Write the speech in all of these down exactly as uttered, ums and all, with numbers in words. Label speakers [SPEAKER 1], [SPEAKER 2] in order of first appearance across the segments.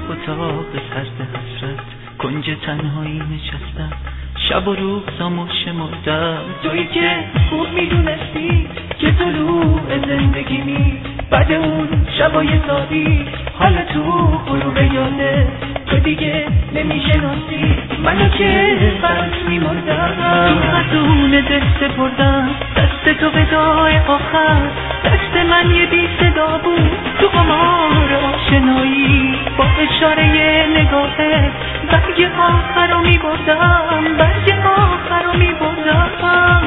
[SPEAKER 1] اتاق سرد حسرت کنج تنهایی نشستم، شب و روز و شمردم. تویی که خوب میدونستی که طلوع زندگی می بعد اون شبای تابی حالا تو غروب یاده تو دیگه نمیشناسی منو که برات میمردم. تو خزون دل سپردم دست تو وداع آخر، دست من یه بی صدا بود تو قمار آشنایی، با اشاره نگاهت برگ آخر رو میبردم، برگ آخر رو میبردم.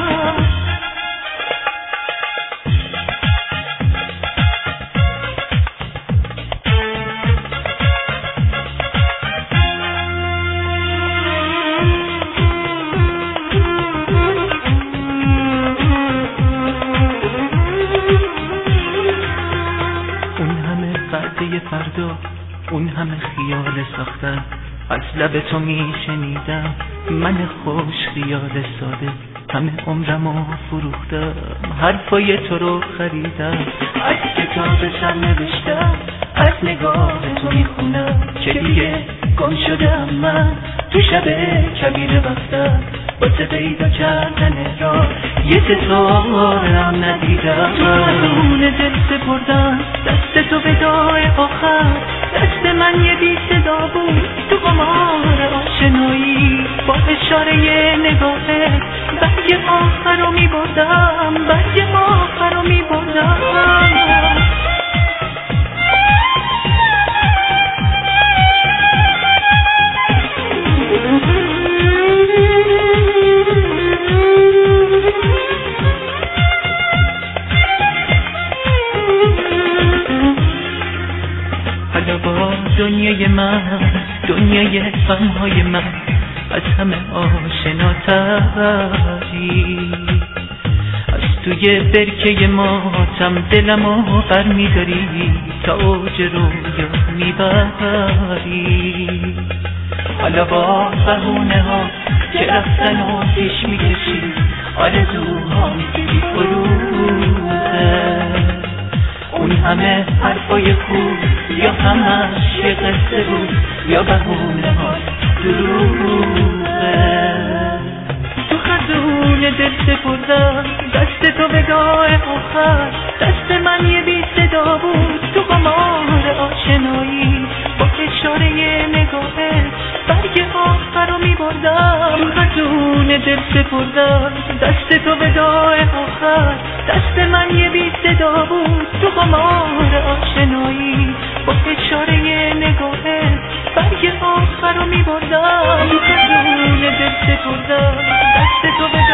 [SPEAKER 1] فردا اون همه خیال ساختم از لب تو میشنیدم، من خوش خیال ساده همه عمرمو فروختم، حرفای تو رو خریدم، از کتابشم نوشتم، از نگاه تو میخونم که دیگه گم شدم من تو شب کبیر وقتم واسه پیدا کردن را یه ستارم ندیدم. تو خزون دل سپردم دست تو وداع آخر، دست من یه بی صدا بود تو قمار آشنایی، با اشاره نگاهت برگ آخر رو میبردم، برگ آخر رو میبردم. حالا با دنیای من، دنیای غمهای من از همه آشناتری، از توی برکه ماتم دلمو بر میداری تا اوج رویا میبری. حالا با بهونه ها که رفتن و پیش میکشی آرزوها بی فروغه، اون همه حرفای خوب یا همش یه قصه بود یا بهونه ها دروغه. تو خزون دل سپردم دست تو وداع آخر، دست من یه بی صدا بود تو قمار آشنایی، با اشاره نگاهت برگ آخر رو میبردم. تو خزون دل سپردم دست تو وداع آخر، دست من یه بی صدا بود تو قمار آشنایی، با اشاره نگاهت برگ آخر رو میبردم. تو خزون دل سپردم دست تو